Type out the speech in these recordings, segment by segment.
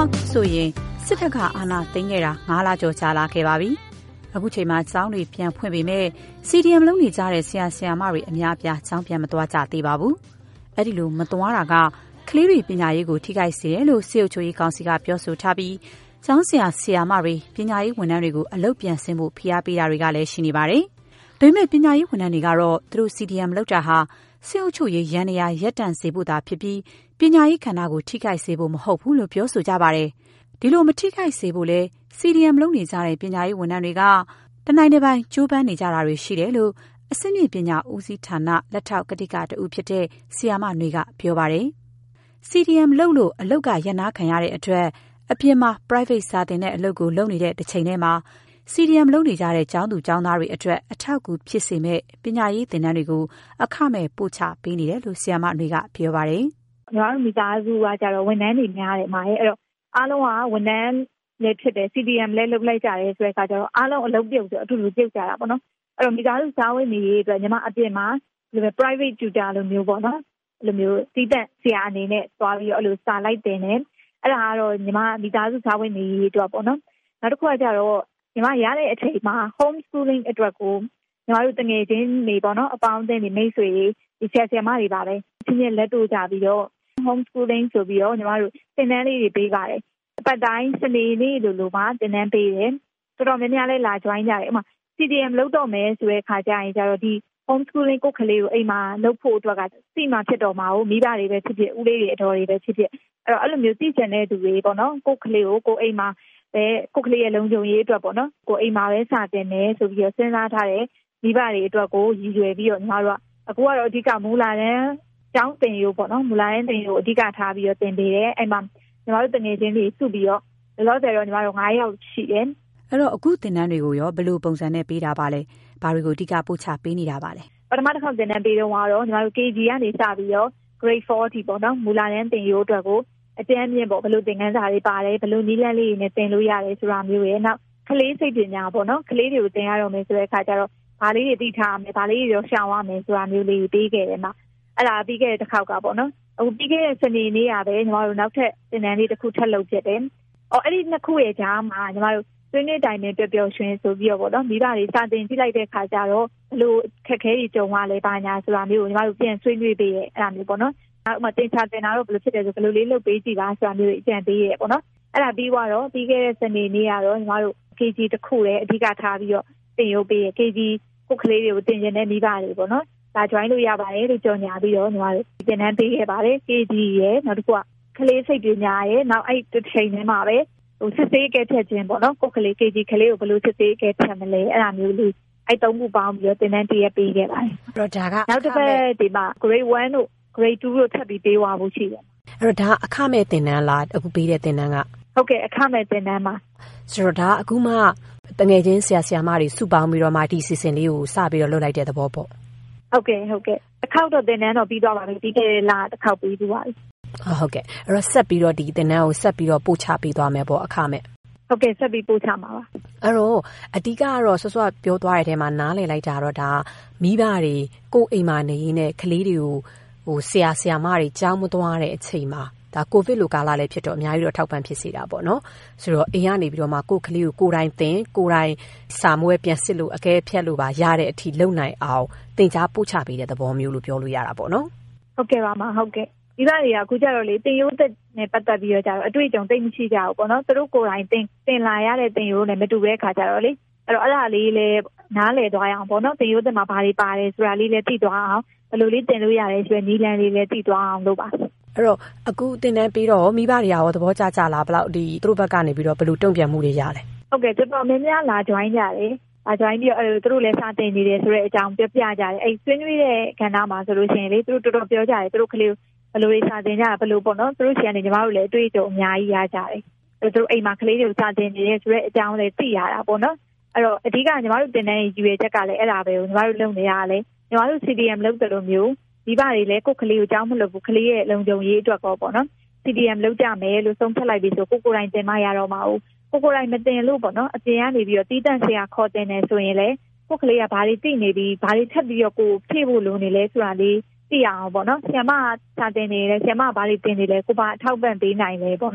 ဆိုရင်စစ်တပ်ကအာဏာသိမ်းခဲ့တာ9လကျော်ကြာလာခဲ့ပါပြီ။အခုချိန်မှာကျောင်းတွေပြန်ဖွင့်ပေမဲ့ CDM လုပ်နေကြတဲ့ဆရာဆရာမတွေအများအပြားကျောင်းပြန်မသွားကြသေးပါဘူး။အဲ့ဒီလိုမသွားတာကကလေးတွေပညာရေးကိုထိခိုက်စေတယ်လို့စစ်အုပ်ချုပ်ရေးကောင်စီကပြောဆိုထားပြီးကျောင်းဆရာဆရာမတွေပညာရေးဝန်ထမ်းတွေကိုအလုပ်ပြန်ဆင်းဖို့ဖိအားပေးတာတွေကလည်းရှိနေပါတယ်။ဒါပေမဲ့ပညာရေးဝန်ထမ်းတွေကတော့သူတို့ CDM လုပ်တာဟာစစ်အုပ်ချုပ်ရေးရန်နေရာရပ်တန့်စေဖို့သာဖြစ်ပြီးပညာရေးခန္ဓာကိုထိခိုက်စေဖို့မဟုတ်ဘူးလို့ပြောဆိုကြပါတယ်။ဒီလိုမထိခိုက်စေဖို့လဲ CDM လုပ်နေကြတဲ့ပညာရေးဝန်ထမ်းတွေကတနိုင်တစ်ပိုင်းကြိုးပမ်းနေကြတာတွေရှိတယ်လို့အဆင့်မြင့်ပညာဦးစီးဌာနလက်ထောက်ကတိကတဦးဖြစ်တဲ့ဆီယာမနွေကပြောပါတယ်။ CDM လုပ်လို့အလုပ်ကရပ်နားခံရတဲ့အတွက်အပြင်မှာ private စာသင်တဲ့အလုပ်ကိုလုပ်နေတဲ့တစ်ချိန်တည်းမှာ CDM လုပ်နေကြတဲ့ကျောင်းသူကျောင်းသားတွေအတွက်အထောက်အကူဖြစ်စေမဲ့ပညာရေးသင်တန်းတွေကိုအခမဲ့ပို့ချပေးနေတယ်လို့ဆီယာမနွေကပြောပါတယ်။ကျွန်တော်တို့မိသားစုကကြတော့ဝန်ထမ်းတွေများတယ်မှာအဲ့တော့အားလုံးကဝန်ထမ်းလည်းဖြစ်တယ် CDM လည်းလုပ်လိုက်ကြတယ်ဆိုတဲ့အခါကျတော့အားလုံးအလုပ်ပြုတ်ဆိုအတူတူပြုတ်ကြတာပေါ့နော်အဲ့တော့မိသားစုစားဝတ်နေရေးအတွက်ညီမအပြင်မှာဒီလို private tutor လိုမျိုးပေါ့နော်အဲ့လိုမျိုးစီးတက်ဆရာအနေနဲ့သွားပြီးတော့အဲ့လိုစာလိုက်တင်နေအဲ့ဒါကတော့ညီမမိသားစုစားဝတ်နေရေးအတွက်ပေါ့နော်နောက်တစ်ခုကကြတော့ညီမရတဲ့အချိန်မှာ home schooling အတွက်ကိုညီမတို့တငယ်ချင်းတွေပေါ့နော်အပေါင်းအသင်းတွေမိတ်ဆွေဒီဆရာဆရာမတွေပါပဲဒီနေ့လက်တို့ကြပြီးတော့ home schooling ဆိုပြီးတော့ညီမတို့သင်တန်းလေးတွေပေးပါတယ်ပတ်တိုင်းစနေနေ့လိုမှသင်တန်းပေးတယ်တော်တော်များများလည်းလာ join ကြတယ်ဥပမာ CDM လုပ်တော့မယ်ဆိုတဲ့ခါကျရင်ကျတော့ဒီ home schooling ကိုကလေးကိုအိမ်မှာလုပ်ဖို့အတွက်ကစီမှာဖြစ်တော်မှာကိုမိဘတွေပဲဖြစ်ဖြစ်ဦးလေးတွေအတော်တွေပဲဖြစ်ဖြစ်အဲ့တော့အဲ့လိုမျိုးသိချင်တဲ့သူတွေပေါ့နော်ကိုကလေးကိုကိုအိမ်မှာပဲကိုကလေးရဲ့လုံခြုံရေးအတွက်ပေါ့နော်ကိုအိမ်မှာပဲစာသင်တယ်ဆိုပြီးတော့စဉ်းစားထားတဲ့မိဘတွေအတွက်ကိုရည်ရွယ်ပြီးတော့ညီမတို့ကအခုကတော့အဓိကမူလာတန်းကျောင်းတင်ရိုးပေါ့နော်မူလာတန်းတင်ရိုးအဓိကထားပြီးတော့တင်ပေးတယ်အဲ့မှာညီမတို့တငယ်ချင်းတွေစုပြီးတော့လောဆယ်တော့ညီမတို့9ယောက်ရှိတယ်အဲ့တော့အခုသင်တန်းတွေကိုရောဘယ်လိုပုံစံနဲ့ပေးတာပါလဲဘာတွေကိုအဓိကပို့ချပေးနေတာပါလဲပထမတစ်ခေါက်သင်တန်းပေးတော့ညီမတို့ KG ကနေစပြီးတော့ grade 4အထိပေါ့နော်မူလာတန်းတင်ရိုးအတွက်ကိုအတန်းမြင့်ပေါ့ဘယ်လိုသင်ခန်းစာတွေပါတယ်ဘယ်လိုနည်းလမ်းလေးတွေနဲ့သင်လို့ရတယ်ဆိုတာမျိုးရယ်နောက်ကလေးစိတ်ပညာပေါ့နော်ကလေးတွေကိုသင်ရတော့မယ်ဆိုတဲ့အခါကျတော့ဘာလေးတွေသိထားရမယ်ဘာလေးတွေရောရှောင်ရမယ်ဆိုတာမျိုးလေးပေးခဲ့တယ်မှာအဲ့ဒါပြီးခဲ့တဲ့တစ်ခေါက်ကပေါ့နော်အခုပြီးခဲ့တဲ့စနေနေ့ကပဲညီမတို့နောက်ထပ်သင်တန်းလေးတစ်ခုထပ်လုပ်ဖြစ်တယ်အဲ့ဒီနှစ်ခုရဲ့ကြားမှာညီမတို့ဆွေးနွေးတိုင်ပင်ပျော်ပျော်ရွှင်ဆိုပြီးတော့ပေါ့နော်မိဘတွေစာသင်ကြည့်လိုက်တဲ့ခါကျတော့ဘလို့ခက်ခဲတွေကြုံရလဲပါညာဆိုတာမျိုးကိုညီမတို့ပြန်ဆွေးနွေးပေးရဲအဲ့ဒါမျိုးပေါ့နော်နောက်မှတင်ချတင်တာတော့ဘယ်လိုဖြစ်တယ်ဆိုဘယ်လိုလေးလုပ်ပေးကြည့်ပါဆိုတာမျိုးအကြံပေးရဲပေါ့နော်အဲ့ဒါပြီးတော့ပြီးခဲ့တဲ့စနေနေ့ကတော့ညီမတို့ KG တစ်ခုလည်းအဓိကထားပြီးတော့တင်ရုပ်ပေးရဲ KG ကိုကလေးတွေကိုတင်ကျင်တဲ့မိဘတွေပေါ့နော်ဒါ join လို့ရပါတယ်လို့ကြော်ညာပြီးတော့ညီမတို့သင်တန်းပေးခဲ့ပါတယ် KG ရဲ့နောက်တစ်ခုကကလေးစိတ်ပညာရဲ့နောက်အဲ့တစ်ချိန်ထဲမှာပဲစစ်ဆေးကဲဖြတ်ခြင်းပေါ့နော်ကိုကလေး KG ကလေးကိုဘယ်လိုစစ်ဆေးကဲဖြတ်မလဲအဲ့ဒါမျိုးလေးအဲ့သုံးခုပေါင်းပြီးတော့သင်တန်းတည့်ရပေးခဲ့ပါတယ်အဲ့တော့ဒါကနောက်တစ်ပတ်ဒီမှာ grade 1တို့ grade 2တို့ထပ်ပြီးပေးသွားဖို့ရှိတယ်အဲ့တော့ဒါအခမဲ့သင်တန်းလားအခုပေးတဲ့သင်တန်းကဟုတ်ကဲ့အခမဲ့သင်တန်းပါဆိုတော့ဒါအခုမှတငယ်ချင်းဆရာဆရာမတွေစုပေါင်းပြီးတော့မှဒီ season လေးကိုစပြီးတော့လုပ်လိုက်တဲ့သဘောပေါ့ဟုတ်ကဲ့တစ်ခေါက်တော့သင်တန်းတော့ပြီးသွားပါပြီပြီးခဲ့တဲ့လတစ်ခေါက်ပြီးသွားပြီဟုတ်ကဲ့အဲ့တော့ဆက်ပြီးတော့ဒီသင်တန်းကိုဆက်ပြီးတော့ပို့ချပေးသွားမယ်ပေါ့အခမဲ့ဟုတ်ကဲ့ဆက်ပြီးပို့ချမှာပါအဲ့တော့အဓိကကတော့ဆော့ဆော့ပြောသွားတဲ့အထဲမှာနားလည်လိုက်တာတော့ဒါမိဘတွေကိုအိမ်မှာနေရင်းနဲ့ကလေးတွေကိုဆရာဆရာမတွေကြောင်းမသွားတဲ့အချိန်မှာဒါကိုဗစ်လိုကာလလည်းဖြစ်တော့အများကြီးတော့ထောက်ပံ့ဖြစ်စေတာပေါ့နော်ဆိုတော့အိမ်ကနေပြီးတော့မှကိုယ်ကလေးကိုကိုယ်တိုင်သင်ကိုယ်တိုင်စာမွေးပြန်စစ်လို့အကဲဖြတ်လို့ပါရတဲ့အထိလုံနိုင်အောင်သင်ကြားပို့ချပေးတဲ့သဘောမျိုးလို့ပြောလို့ရတာပေါ့နော်ဟုတ်ကဲ့ပါမဟုတ်ကဲ့ဒီသားတွေကအခုကြတော့လေတင်ရိုးသက်နဲ့ပတ်သက်ပြီးတော့ကြတော့အတွေ့အကြုံသိမရှိကြဘူးပေါ့နော်သူတို့ကိုယ်တိုင်သင်လာရတဲ့တင်ရိုးနဲ့မတူတဲ့ခါကြတော့လေအဲ့တော့အဲ့ဒါလေးလည်းနားလည်သွားရအောင်ပေါ့နော်တင်ရိုးသက်မှာဘာတွေပါတယ်ဆိုတာလေးလည်းသိသွားအောင်ဘယ်လိုလေးသင်လို့ရတယ်ဆိုတဲ့နည်းလမ်းလေးလည်းသိသွားအောင်လုပ်ပါအဲ့တော့အခုသင်တန်းပြီးတော့မိဘတွေကရောသဘောကျကြလားဘယ်လောက်ဒီသူတို့ဘက်ကနေပြီးတော့ဘယ်လိုတုံ့ပြန်မှုတွေရလဲဟုတ်ကဲ့တော်တော်များများလာ join ကြတယ်join ပြီးတော့သူတို့လည်းစာသင်နေတယ်ဆိုတဲ့အကြောင်းပြောပြကြတယ်အဲ့ဆွေးနွေးတဲ့ကဏ္ဍမှာဆိုလို့ရှိရင်လေသူတို့တော်တော်ပြောကြတယ်သူတို့ကလေးဘယ်လိုတွေစာသင်ကြဘယ်လိုပေါ့နော်သူတို့ဆီကနေညီမတို့လည်းအတွေ့အကြုံအများကြီးရကြတယ်သူတို့အိမ်မှာကလေးတွေကိုစာသင်နေတယ်ဆိုတဲ့အကြောင်းလည်းသိရတာပေါ့နော်အဲ့တော့အဓိကညီမတို့သင်တန်းရဲ့ရည်ရွယ်ချက်ကလည်းအဲ့ဒါပဲကိုညီမတို့လုပ်နေရတာလေညီမတို့ CDM လုပ်တယ်လို့မျိုးမိဘတွေလည်းကိုယ်ကလေးကိုကြောင်းမလုပ်ဘူးကလေးရဲ့လုံခြုံရေးအတွက်ကောပေါ့နော် CDM လုပ်ကြမယ်လို့ဆုံးဖြတ်လိုက်ပြီးဆိုကိုယ်တိုင်သင်မရတော့မှာကိုယ်တိုင်မသင်လို့ပေါ့နော်အပြင်ကနေပြီးတော့တီးတန့်ဆရာခေါ်တင်နေဆိုရင်လည်းကိုယ်ကလေးကဘာတွေသိနေပြီးဘာတွေထပ်ပြီးတော့ကိုဖြည့်ဖို့လိုနေလဲဆိုတာလေးသိရအောင်ပေါ့နော်ဆရာမစာသင်နေတယ်ဆရာမဘာတွေသင်နေလဲကိုပါအထောက်ပံ့ပေးနိုင်လဲပေါ့နော်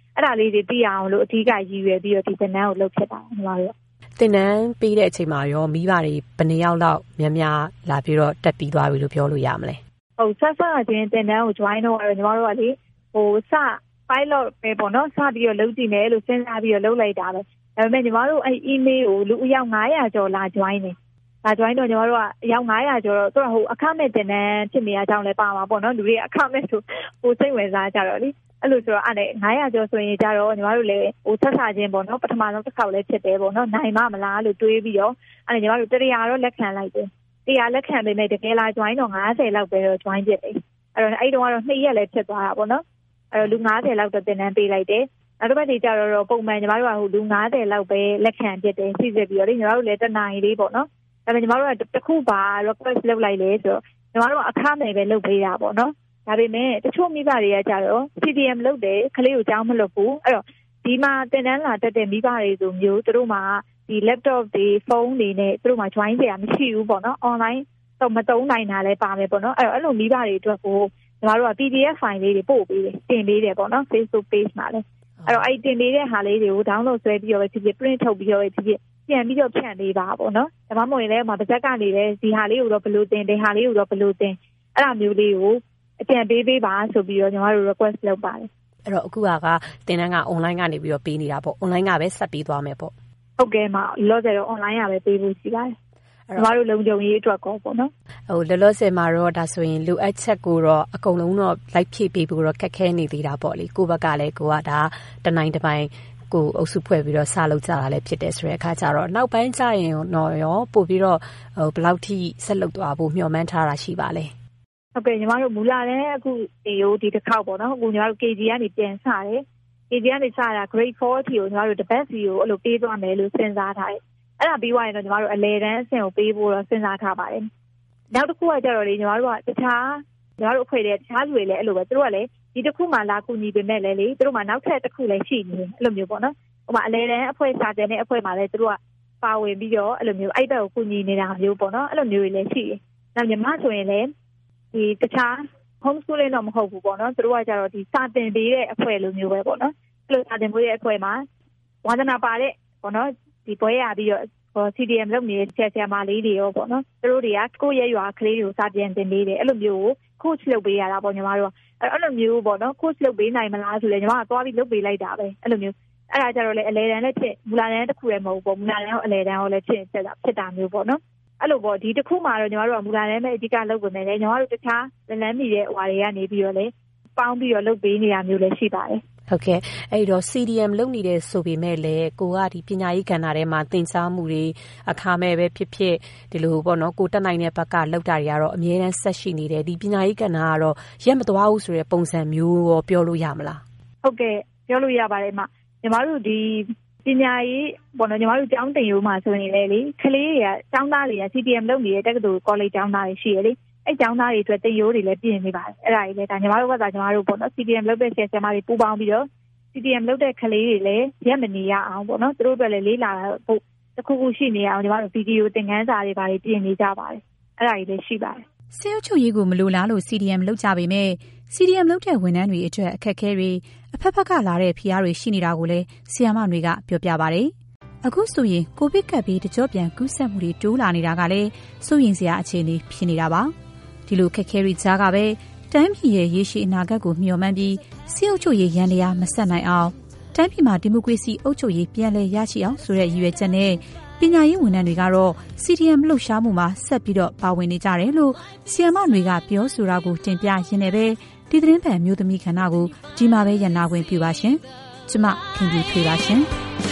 အဲ့ဒါလေးတွေသိအောင်လို့အဓိကရည်ရွယ်ပြီးတော့ဒီသင်တန်းကိုလုပ်ဖြစ်တာညီမတို့သင်တန်းပေးတဲ့အချိန်မှာရောမိဘတွေဘယ်နှစ်ယောက်လောက်များများလာပြီးတော့တက်ပြီးသွားပြီလို့ပြောလို့ရမလဲဟုတ်ဆက်ချင်းသင်တန်းကို join တော့ညီမတို့ကလေစ pilot ပဲပေါ့နော်စပြီးတော့လုပ်ကြည့်မယ်လို့စဉ်းစားပြီးတော့လုပ်လိုက်တာပဲဒါပေမဲ့ညီမတို့အဲ့ email ကိုလူအယောက်900ကျော်လာ join နေလာ join တော့ညီမတို့ကအယောက်900ကျော်တော့သူကအခမဲ့သင်တန်းဖြစ်နေရကြောင်းလည်းပါမှာပေါ့နော်လူတွေအခမဲ့ဆိုစိတ်ဝင်စားကြတော့လေအဲ့လိုဆိုတော့အဲ့900ကျော်ဆိုရင်ကြတော့ညီမတို့လည်းဆက်ချင်းပေါ့နော်ပထမဆုံးတစ်ခေါက်လည်းဖြစ်တယ်ပေါ့နော်နိုင်မလားလို့တွေးပြီးတော့အဲ့ညီမတို့တရားတော့လက်ခံလိုက်တယ်တရားလက်ခံပေမဲ့တကယ်လာ join တော့90လောက်ပဲတော့ join ဖြစ်တယ်အဲ့တော့2ရက်လည်းဖြစ်သွားတာပေါ့နော်အဲ့တော့လူ90လောက်တော့သင်တန်းပေးလိုက်တယ်နောက်တစ်ပတ်တွေကြတော့ပုံမှန်ညီမတို့ကလူ90လောက်ပဲလက်ခံဖြစ်တယ်စီစစ်ပြီးတော့လေညီမတို့လည်းတနာရီလေးပေါ့နော်ဒါပေမဲ့ညီမတို့ကတစ်ခုပါ request လုပ်လိုက်လေဆိုတော့ညီမတို့ကအခမဲ့ပဲလုပ်ပေးတာပေါ့နော်ဒါပေမဲ့တချို့မိဘတွေကကြတော့ CDM လုပ်တယ်ခလေးကိုကြောင်းမလုပ်ဘူးအဲ့တော့ဒီမှာသင်တန်းလာတက်တဲ့မိဘတွေဆိုမျိုးသူတို့မှာဒီ laptop တွေဖုန်းတွေနဲ့သူတို့မှာ join ကြရမရှိဘူးပေါ့နော် online တော့မသုံးနိုင်တာလည်းပါမယ်ပေါ့နော်အဲ့လိုမိဘတွေအတွက်ကိုညီမတို့က PDF file လေးတွေပို့ပေးတယ်တင်ပေးတယ်ပေါ့နော် Facebook page မှာလည်းအဲ့တော့အဲ့တင်ပေးတဲ့ဟာလေးတွေကို download ဆွဲပြီးတော့ဖြစ်ဖြစ် print ထုတ်ပြီးတော့ဖြစ်ဖြစ်ပြန်ပြီးတော့ဖြန့်ပေးပါပေါ့နော်ဒါမှမဟုတ်ရင်လည်းပါဇက်ကနေလည်းဒီဟာလေးကိုတော့ဘယ်လိုတင်ဒီဟာလေးကိုတော့ဘယ်လိုတင်အဲ့ဒါမျိုးလေးကိုအကြံပေးပါဆိုပြီးတော့ညီမတို့ request လုပ်ပါတယ်အဲ့တော့အခုကသင်တန်းက online ကနေပြီးတော့ပေးနေတာပေါ့ online ကပဲဆက်ပေးသွားမယ်ပေါ့ဟုတ်ကဲ့မှာလောဆယ်တော့ online ကပဲပေးဖို့ရှိပါတယ်ညီမတို့လုံခြုံရေးအတွက်ကောပေါ့နော်လောလောဆယ်မှာတော့ဒါဆိုရင်လိုအပ်ချက်ကိုတော့အကုန်လုံးတော့လိုက်ဖြည့်ပေးဖို့တော့ခက်ခဲနေသေးတာပေါ့လေကိုယ့်ဘက်ကလည်းကိုကဒါတနိုင်တစ်ပိုင်းကိုအုပ်စုဖွဲ့ပြီးတော့စလုပ်ကြတာလည်းဖြစ်တယ်ဆိုတဲ့အခါကျတော့နောက်ပိုင်းကျရင်တော့ရောပို့ပြီးတော့ဘယ်လောက်ထိဆက်လုပ်သွားဖို့မျှော်မှန်းထားတာရှိပါလဲဟုတ်ကဲ့ညီမတို့မူလာတဲ့အခုဒီတစ်ခေါက်ပေါ့နော်အခုညီမတို့ KG ကနေပြန်စတယ် KG ကနေစတာ grade 4 အထိကိုညီမတို့တစ်ပတ်စီကိုအဲ့လိုပေးသွားမယ်လို့စဉ်းစားထားတယ်အဲ့ဒါပြီးသွားရင်တော့ညီမတို့အလဲတန်းအဆင့်ကိုပေးဖို့တော့စဉ်းစားထားပါတယ်နောက်တစ်ခုကကြတော့လေညီမတို့ကတခြားညီမတို့အဖွဲ့တွေတခြားလူတွေလည်းအဲ့လိုပဲသူတို့ကလည်းဒီတစ်ခုမှလာကူညီပေးမဲ့လေသူတို့မှနောက်ထပ်တစ်ခုလည်းရှိနေတယ်အဲ့လိုမျိုးပေါ့နော်ဟိုမှာအလဲတန်းအဖွဲ့စာတင်တဲ့အဖွဲ့မှာလည်းသူတို့ကပါဝင်ပြီးတော့အဲ့လိုမျိုးအဲ့ဘက်ကိုကူညီနေတာမျိုးပေါ့နော်အဲ့လိုမျိုးတွေလည်းရှိတယ်နောက်ညီမဆိုရင်လည်းဒီတခြား homeschooling တော့မဟုတ်ဘူးပေါ့နော်သူတို့ကကြတော့ဒီစာတင်ပေးတဲ့အဖွဲ့လိုမျိုးပဲပေါ့နော်အဲ့လိုစာတင်ပေးတဲ့အဖွဲ့မှာဝါသနာပါတဲ့ပေါ့နော်ဒီပွဲရပြီးတော့CDM လုပ်နေတဲ့ဆရာမလေးတွေရောပေါ့နော်သူတို့တွေကကိုယ့်ရဲ့ရွာကလေးတွေကိုစာပြန်တင်ပေးတယ်အဲ့လိုမျိုးကို coach လုပ်ပေးရတာပေါ့ညီမတို့ကအဲ့လိုမျိုးပေါ့နော် coach လုပ်ပေးနိုင်မလားဆိုလဲညီမကသွားပြီးလုပ်ပေးလိုက်တာပဲအဲ့လိုမျိုးအဲ့ဒါကြတော့လေအလဲတန်းလည်းဖြစ်မူလာတန်းတစ်ခုလည်းမဟုတ်ဘူးပေါ့မူလာတန်းရောအလဲတန်းရောလည်းဖြစ်တာမျိုးပေါ့နော်အဲ့လိုပေါ့ဒီတစ်ခုမှတော့ညီမတို့ကမူလာတန်းပဲအဓိကလုပ်ပေးမယ်လေညီမတို့တခြားလမ်းမီတဲ့ဟွာတွေကနေပြီးတော့လေပေါင်းပြီးတော့လုပ်ပေးနေတာမျိုးလည်းရှိပါတယ်ဟုတ်ကဲ့အဲ့တော့ CDM လုပ်နေတဲ့ဆိုပေမဲ့လည်းကိုကဒီပညာရေးကဏ္ဍထဲမှာသင်ကြားမှုတွေအခါမဲ့ပဲဖြစ်ဖြစ်ဒီလိုပေါ့နော်ကိုတက်နိုင်တဲ့ဘက်ကလောက်တာတွေကတော့အမြဲတမ်းဆက်ရှိနေတယ်ဒီပညာရေးကဏ္ဍကတော့ရက်မသွားဘူးဆိုတဲ့ပုံစံမျိုးရောပြောလို့ရမလားဟုတ်ကဲ့ပြောလို့ရပါတယ်မညီမတို့ဒီပညာရေးပေါ့နော်ညီမတို့ကျောင်းတင်ရိုးမှာဆိုရင်လေကလေးတွေကကျောင်းသားတွေက CDM လုပ်နေတဲ့တက္ကသိုလ် college ကျောင်းသားတွေရှိရလေအဲ့ကျောင်းသားတွေအတွက်တင်ရိုးတွေလည်းပြင်နေပါတယ်အဲ့ဒါကြီးလေဒါညီမတို့ကညီမတို့ပေါ့နော် CDM လုပ်တဲ့ဆရာမတွေပူးပေါင်းပြီးတော့ CDM လုပ်တဲ့ကလေးတွေလည်းရက်မနေရအောင်ပေါ့နော်သူတို့အတွက်လည်းလေးလာဖို့တစ်ခုခုရှိနေအောင်ညီမတို့ဗီဒီယိုသင်ခန်းစာတွေပါတယ်ပြင်နေကြပါတယ်အဲ့ဒါကြီးလည်းရှိပါတယ်ဆဲအုပ်ချုပ်ရေးကိုမလိုလားလို့ CDM လုပ်ကြပေမဲ့ CDM လုပ်တဲ့ဝန်ထမ်းတွေအတွက်အခက်အခဲတွေအဖက်ဖက်ကလာတဲ့ဖိအားတွေရှိနေတာကိုလည်းဆရာမတွေကပြောပြပါတယ်အခုဆိုရင်ကိုဗစ်ကပ်ပြီးတကြော့ပြန်ကူးစက်မှုတွေတိုးလာနေတာကလည်းစိုးရိမ်စရာအခြေအနေဖြစ်နေတာပါဒီလိုခက်ခဲတွေကြားကပဲတန်းပြည်ရဲ့ရေရှည်အနာဂတ်ကိုမျှော်မှန်းပြီးစစ်အုပ်ချုပ်ရေးရန်တရားမဆက်နိုင်အောင်တန်းပြည်မှာဒီမိုကရေစီအုပ်ချုပ်ရေးပြန်လည်ရရှိအောင်ဆိုတဲ့ရည်ရွယ်ချက်နဲ့ပညာရေးဝန်ထမ်းတွေကတော့ CDM လှုပ်ရှားမှုမှာဆက်ပြီးတော့ပါဝင်နေကြတယ်လို့ဆီယမ်မတွေကပြောဆိုတာကိုတင်ပြရင်းနဲ့ပဲဒီသတင်းပန်မျိုးသမီးခန္ဓာကိုဒီမှာပဲရန်နာခွင့်ပြုပါရှင်ကျမခင်ဗျူထွေးပါရှင်